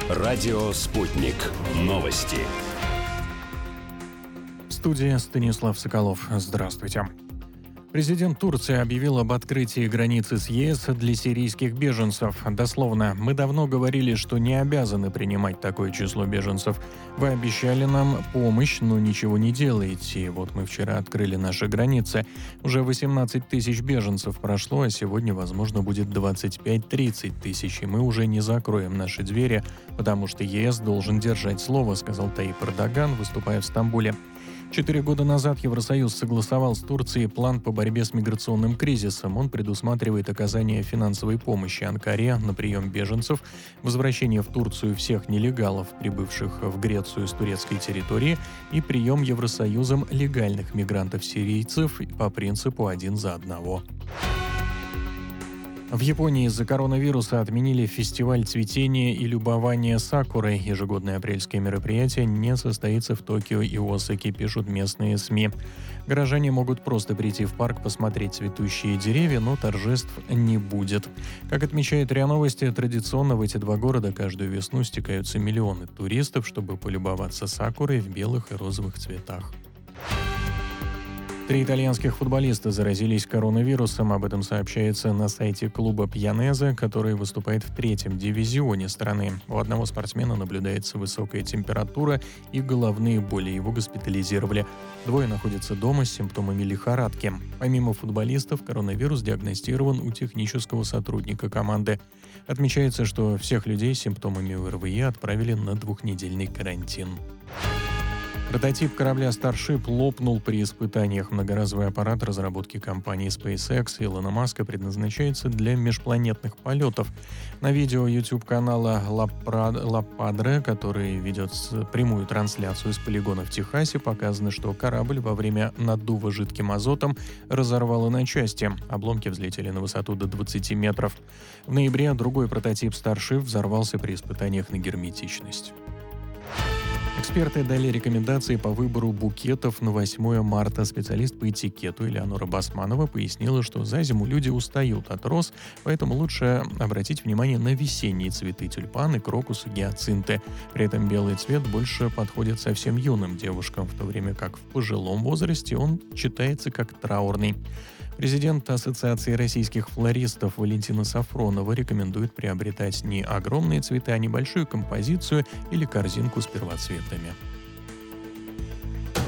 Радио «Спутник». Новости. В студии Станислав Соколов. Здравствуйте. Президент Турции объявил об открытии границы с ЕС для сирийских беженцев. Дословно: «Мы давно говорили, что не обязаны принимать такое число беженцев. Вы обещали нам помощь, но ничего не делаете. И вот мы вчера открыли наши границы. Уже 18 тысяч беженцев прошло, а сегодня, возможно, будет 25-30 тысяч. И мы уже не закроем наши двери, потому что ЕС должен держать слово», сказал Таyyip Эрдоган, выступая в Стамбуле. 4 года назад Евросоюз согласовал с Турцией план по борьбе с миграционным кризисом. Он предусматривает оказание финансовой помощи Анкаре на прием беженцев, возвращение в Турцию всех нелегалов, прибывших в Грецию с турецкой территории, и прием Евросоюзом легальных мигрантов-сирийцев по принципу «один за одного». В Японии из-за коронавируса отменили фестиваль цветения и любования сакурой. Ежегодное апрельское мероприятие не состоится в Токио и Осаке, пишут местные СМИ. Горожане могут просто прийти в парк посмотреть цветущие деревья, но торжеств не будет. Как отмечает РИА Новости, традиционно в эти два города каждую весну стекаются миллионы туристов, чтобы полюбоваться сакурой в белых и розовых цветах. 3 итальянских футболиста заразились коронавирусом. Об этом сообщается на сайте клуба Пьянезе, который выступает в 3-м дивизионе страны. У одного спортсмена наблюдается высокая температура и головные боли. Его госпитализировали. 2 находятся дома с симптомами лихорадки. Помимо футболистов, коронавирус диагностирован у технического сотрудника команды. Отмечается, что всех людей с симптомами ОРВИ отправили на 2-недельный карантин. Прототип корабля Starship лопнул при испытаниях. Многоразовый аппарат разработки компании SpaceX Илона Маска предназначается для межпланетных полетов. На видео YouTube-канала La Padre, который ведет прямую трансляцию с полигона в Техасе, показано, что корабль во время наддува жидким азотом разорвало на части. Обломки взлетели на высоту до 20 метров. В ноябре другой прототип Starship взорвался при испытаниях на герметичность. Эксперты дали рекомендации по выбору букетов на 8 марта. Специалист по этикету Элеонора Басманова пояснила, что за зиму люди устают от роз, поэтому лучше обратить внимание на весенние цветы: тюльпаны, крокусы, гиацинты. При этом белый цвет больше подходит совсем юным девушкам, в то время как в пожилом возрасте он читается как траурный. Президент Ассоциации российских флористов Валентина Сафронова рекомендует приобретать не огромные цветы, а небольшую композицию или корзинку с первоцветами.